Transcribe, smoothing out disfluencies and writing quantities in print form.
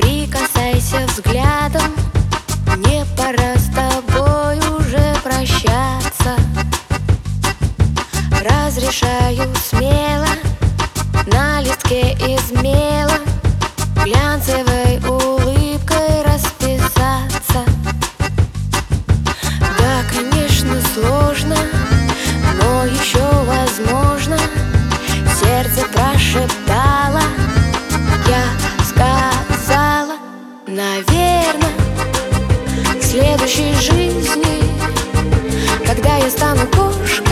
Прикасайся взглядом, мне пора с тобой уже прощаться. Разрешаю смело на листке из мела глянцевой улыбкой расписаться. Да, конечно, сложно, но еще возможно. Сердце прошептало, я сказала, наверно, в следующей жизни, когда я стану кошкой,